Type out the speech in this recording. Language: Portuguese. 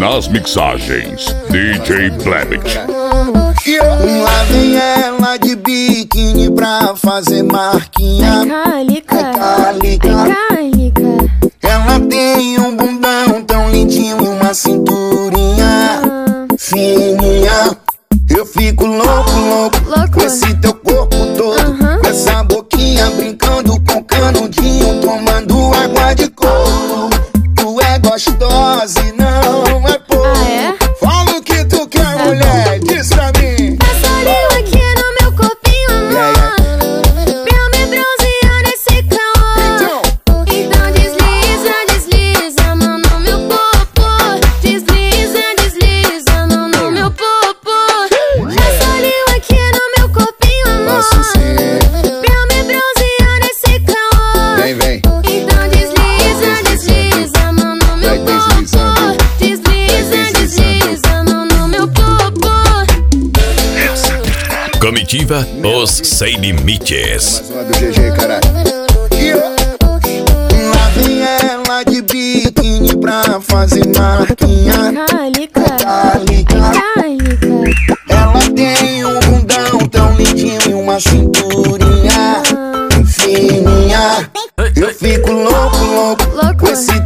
Nas mixagens, DJ Planet. Lá vem ela de biquíni pra fazer marquinha. Ela tem um bundão tão lindinho e uma cinturinha fininha. Eu fico louco com esse teu corpo todo, com essa boquinha brincando com canudinho, tomando água de coco. Tu é gostosa e não é pouco. Fala o que tu quer, mulher, diz pra mim. Passa língua aqui no meu corpinho, amor, pra me bronzear nesse calor. Então desliza a mão no meu popô. Desliza a mão no meu popô. Passa língua aqui no meu corpinho, amor, pra me bronzear nesse calor. Vem. Então desliza a mão no meu popô. Desliza a mão no meu popô. Comitiva Os Sem Limites. Mais uma do GG, caralho. Lá vem ela de biquíni pra fazer marquinha. Ela tem um bundão tão lindinho e uma cinturinha fininha. Eu fico louco com esse